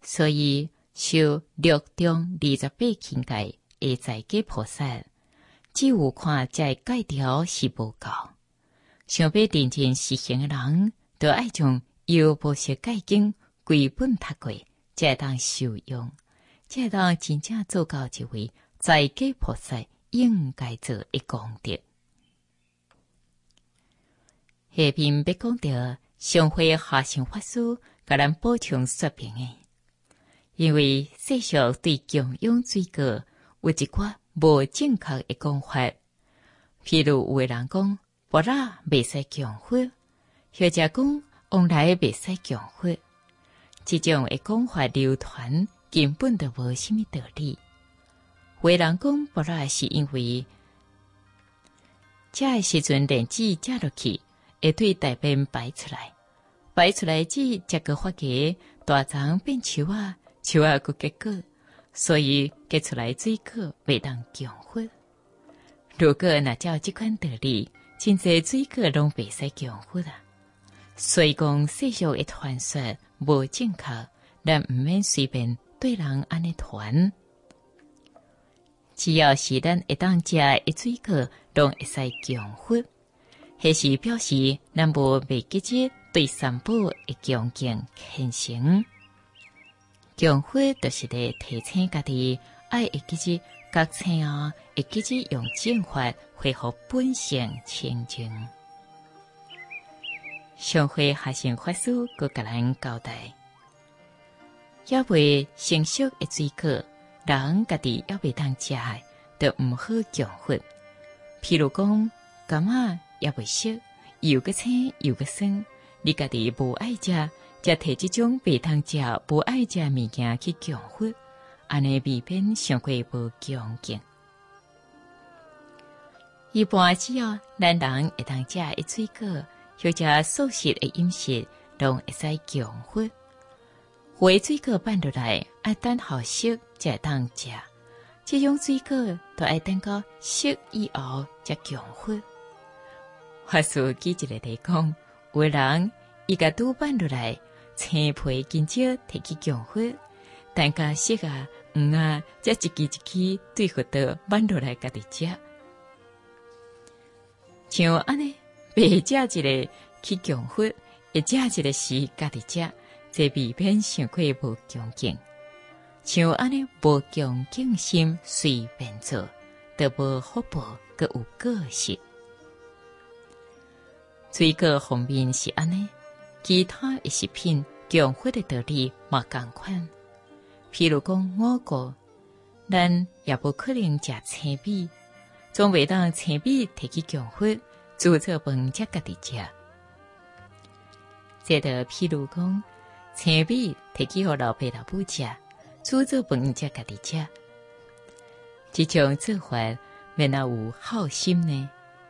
所以修六中28境界的在家菩萨，只有看这戒条是无够，想要认真实行的人，就爱将有无学戒经归本读过，才当受用，才当真正做到一位在家菩萨应该做的功德。下面要讲到上回下行法师甲咱补充说明的，因为世俗对供养水果有一寡无正确的讲法，譬如有的人讲布拉袂使供佛，或者讲往来袂使供佛，这种的讲法流传根本就无什么道理。有的人讲布拉是因为这的时阵莲子加落去，会对大便排出来，排出来之才个发芽，大长变树啊，树啊个结果，所以结出来水果袂当供佛。如果若照这款道理，真侪水果拢袂使供佛啊。所以讲世俗的传说无正确，咱毋免随便对人安尼传。只要是咱会当食的水果，拢会使供佛，迄是表示咱无未记着对三宝的恭敬虔诚。供佛就是咧提醒家己，爱会记着觉醒啊，会记着用正法恢复本性清净。上回下行法师佮甲咱交代，也未成熟的水果，人家己也未当食，就毋好供佛。譬如讲，柑仔也未熟，又个青又个酸，你家己无爱食，才摕这种袂当食、无爱食物件去供佛，安尼未免伤过无恭敬。一般只要咱人会当食的水果，或者素食的饮食，拢会使供佛。有的水果办落来，爱等好熟才会当食。这种水果都爱等到熟以后才供佛。法师举一个例讲，有的人伊甲拄办落来，青皮紧少摕去供佛，等甲熟啊、黄啊，才一支一支对佛道办落来家己食。像安尼，白食一个去供佛，会食一个是家己食，这未免伤过无恭敬。像安尼无恭敬心随便做，都无福报，阁有过失。水果方面是安尼，其他的食品供佛的道理嘛同款。譬如讲五谷，咱也无可能食青米，总袂当青米摕去供佛，煮做饭才家己食。这个譬如讲青米摕去互老爸老母食，煮做饭才家己食。这种做法免哪有好心呢？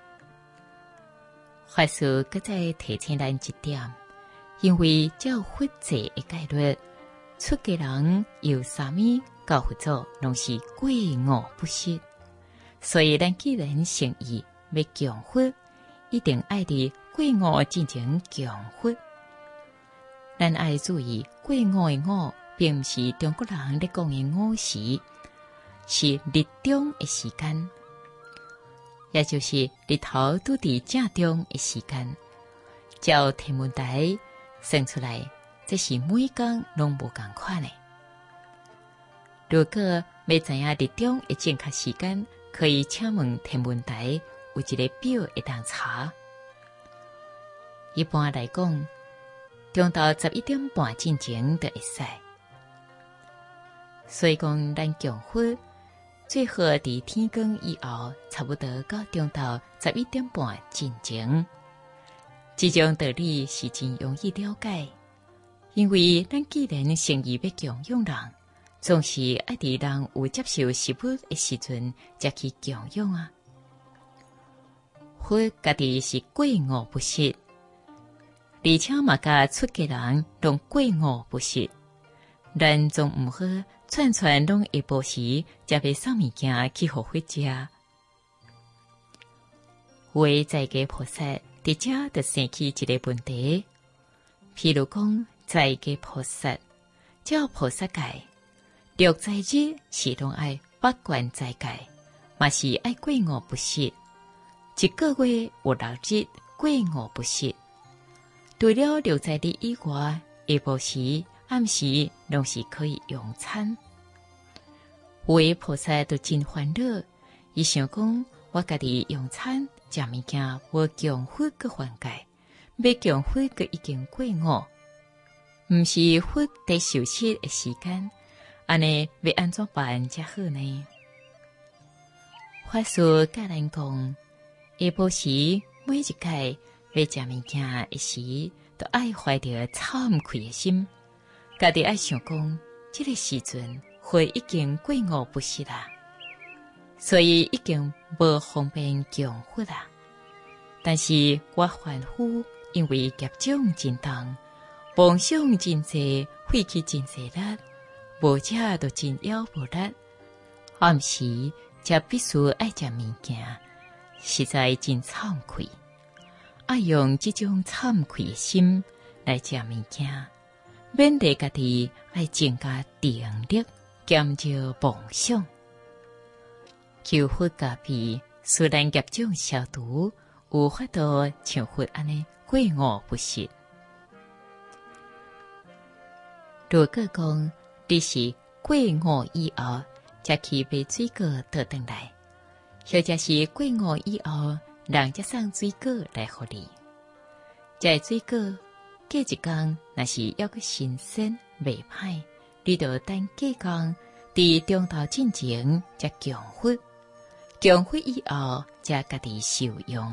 法师搁再提醒咱一点，因为照佛制的戒律，出家人有啥物教佛祖拢是过午不食，所以咱既然诚意要供佛，一定爱伫过午进行供佛。咱爱注意，过午的午，并毋是中国人咧讲的午时，是日中的时间。也就是日头拄伫正中的时间，照天文台算出来，这是每天拢无共款的。如果要知影日中的正确时间，可以请问天文台有一个表会当查。一般来讲，中昼11点半进前就会使。所以讲，咱供佛最好伫天光以后，差不多到中昼11点半进前。这种道理是真容易了解，因为咱既然诚意要供养人，总是爱伫人有接受食物的时阵，才去供养啊。佛家己是过午不食，而且嘛甲出家人拢过午不食，咱总毋好串拢下晡时，才要送物件去互佛食。为在家菩萨伫遮就生起一个问题，譬如讲在家菩萨， 照菩萨戒，六斋日是拢爱八关斋戒，嘛是爱过午不食。一个月有6日过午不食。除了六斋日以外，下晡时、暗时拢是可以用餐。有的菩萨都真烦恼，伊想讲我家己用餐食物件无供佛个犯戒，要供佛个已经过午，毋是佛得休息的时间，安尼要安怎办才好呢？法师教咱讲，下晡时每一届要食物件的时，都爱怀着惭愧的心，家己爱想讲，这个时阵佛已经过午不食啦，所以已经无方便供佛啦。但是我凡夫因为业障真重，妄想真济，费气真济力，无食都真要无力。暗时才必须爱食物件，实在真惭愧。爱用这种惭愧的心来食物件，免得家己爱增加定力，减少妄想。求佛加庇，虽然业障消除，有法度像佛安尼过午不食。如果讲你是过午以后才去买水果倒转来，或者是过午以后人才送水果来互你，这水果过一天若是还阁新鲜袂歹，你就等过工伫中道进前才供佛，供佛以后才家己受用。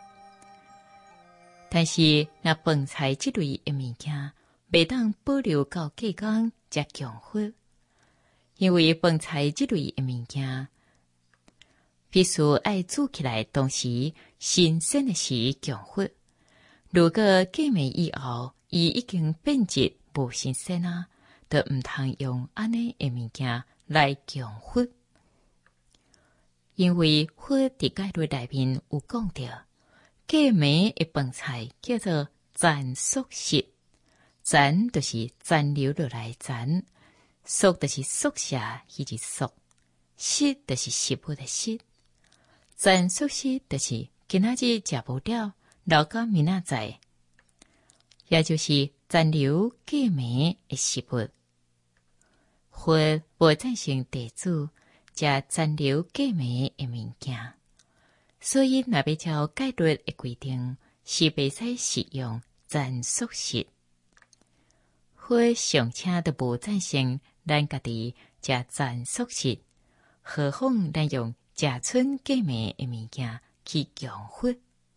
但是若饭菜这类的物件，袂当保留到过工才供佛，因为饭菜这类的物件，必须爱煮起来当时新鲜的时供佛。如果过暝以后，伊已经变质无新鲜啊，就毋通用安尼的物件来供佛。因为佛伫戒律内面有讲到，过暝的饭菜叫做残宿食，残就是残留落来残，宿就是宿舍迄个宿，食就是食物的食。残宿食就是今仔日食无了，留到明仔载，也就是残留过暝的食物。佛无赞成地主食残留过暝的物件，所以若要照戒律的规定，是袂使食用残宿食。佛尚且都无赞成咱家己食残宿食，何况咱用食剩过暝的物件去供佛？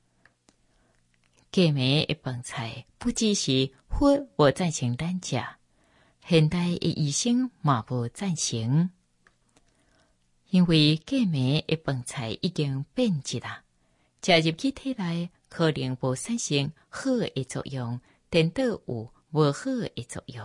过暝的饭菜不只是佛无赞成咱食，现代的医生嘛无赞成，因为过暝的饭菜已经变质啦，食入去体内可能无产生好的作用，颠倒有无好的作用。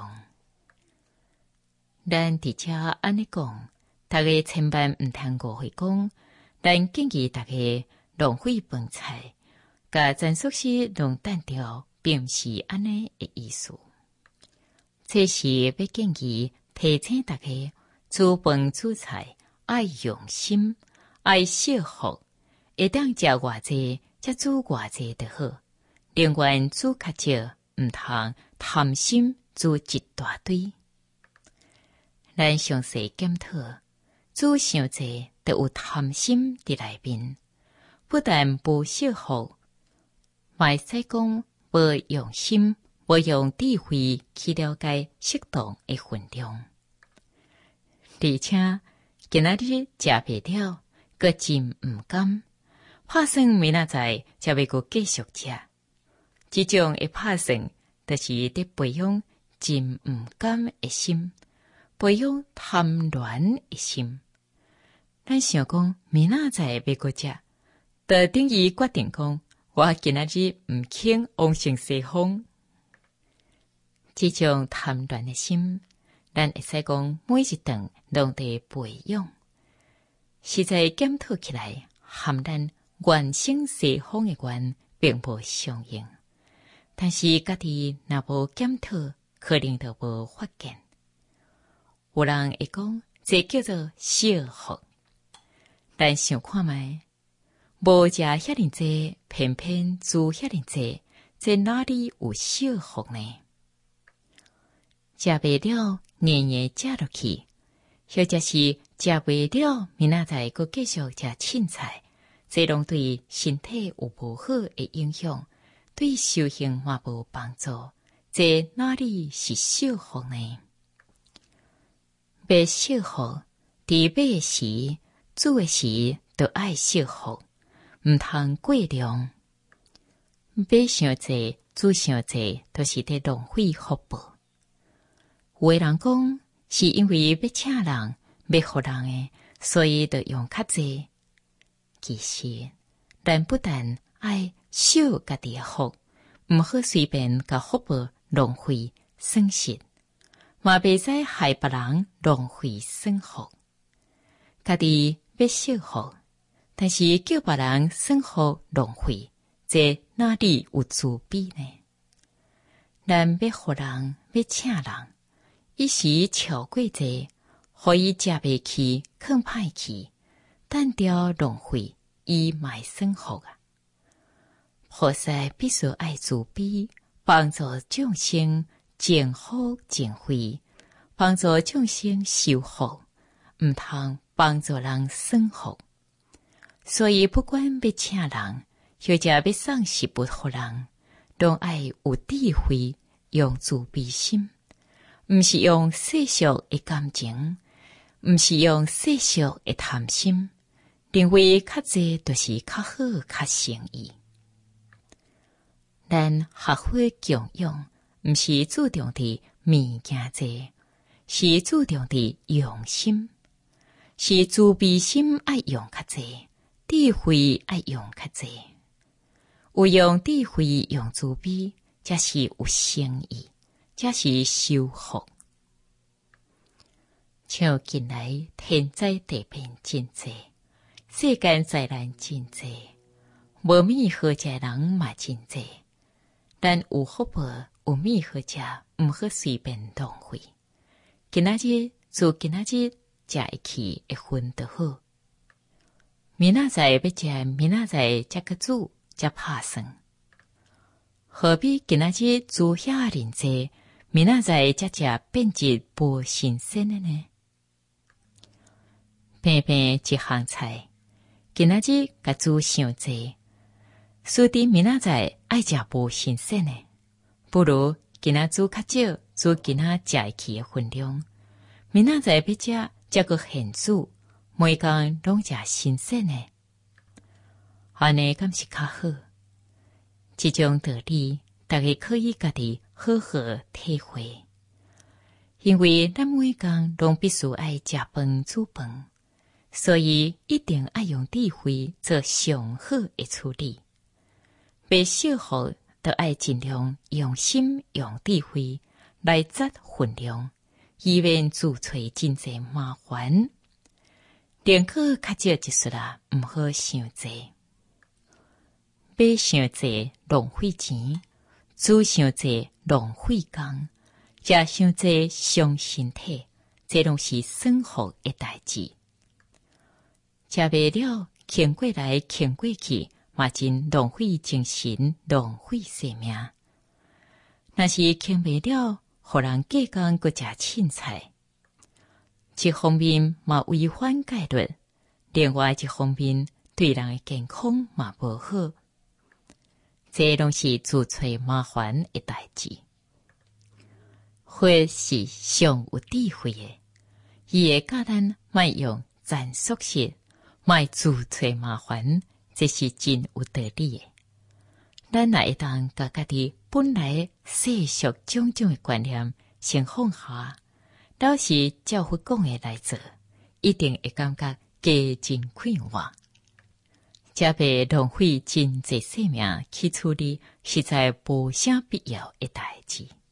咱伫遮安尼讲，大家千万毋通误会讲，咱建议大家浪费饭菜，甲残宿食弄单调，并毋是安尼的意思。这是要建议提醒大家，煮饭煮菜爱用心，爱惜福，会当食偌济，才煮偌济就好。宁愿煮较少，毋通贪心煮一大堆。咱详细检讨，煮伤济就有贪心伫内面，不但无惜福，嘛会使讲无用心，无用智慧去了解适当的分量。而且今仔日食袂了，阁真毋甘，打算明仔载才要阁继续食。这种的打算，就是伫培养真毋甘的心，培养贪恋的心。咱想讲明仔载要阁食，就等于决定讲，我今仔日毋肯往生西方。这种贪恋的心，咱会使讲每一顿拢得培养。实在检讨起来，和咱愿生西方的愿并无相应。但是家己若无检讨，可能就无发现。 有人会讲，这叫做惜福。但想看觅，无食遐尼济，偏偏做遐尼济，这哪里有惜福呢？食袂了，年年食落去，或者是食袂了，明仔载佫继续食凊彩，这拢对身体有无好的影响，对修行嘛无帮助。这哪里是惜福呢？要惜福，伫买的时、煮的时，都爱惜福，毋通过量。买伤济、煮伤济，都是在浪费福报。有的人讲，是因为要请人、要互人的，所以就用较济。其实，咱不但爱惜家己的福，毋好随便甲福报浪费损失，嘛袂使害别人浪费损福。家己要惜福，但是叫别人损福浪费，这哪里有慈悲呢？咱要互人，要请人，一时超过济，互伊食袂起，囥歹去，单调浪费，伊卖损福啊！菩萨必须爱慈悲，帮助众生净福净慧，帮助众生修福，毋通帮助人损福。所以不管要请人，或者要送食物互人，都爱有智慧，用慈悲心，毋是用世俗的感情，毋是用世俗的贪心，认为较济就是较好较诚意。咱学会供养，毋是注重伫物件济，是注重伫用心，是慈悲心爱用较济，智慧爱用较济。有用智慧用慈悲，才是有诚意，才是修福。像近来天灾地变真济，世间灾难真济，无米好食的人嘛真济。咱有福报，有米好食，毋好随便浪费。今仔日做今仔日食会起会分就好。明仔载要食，明仔载才个煮，才拍算。何必今仔日煮遐尼济，明仔载才食变质无新鲜的呢？平平一项菜，今仔日甲煮伤济，输伫明仔载爱食无新鲜的，不如今仔煮较少，煮今仔食会起的分量。明仔载要食，才个现煮，每工拢食新鲜的，安尼敢是较好。这种道理，大家可以家己好好体会。因为咱每工拢必须爱食饭煮饭，所以一定爱用智慧做上好的处理。要惜福，就爱尽量用心用智慧来抓分量，以免自找真济麻烦。宁可较少一丝啦，毋好伤济。买伤济浪费钱，煮伤济浪费工，食伤济伤身体，这拢是损福的代志。食袂了，欠过来欠过去，嘛真浪费精神，浪费生命。若是欠袂了，互人计工搁食凊彩，一方面嘛违反戒律，另外一方面对人的健康嘛无好。这拢是自找麻烦的代志。或是上有智慧的，伊会教咱莫用战术式，莫自找麻烦，这是真有道理的。咱若会当甲家己本来世俗种种的观念先放下，倒是照佛讲的来做，一定会感觉加真快活。才袂浪费真济生命去处理实在无啥必要的代志。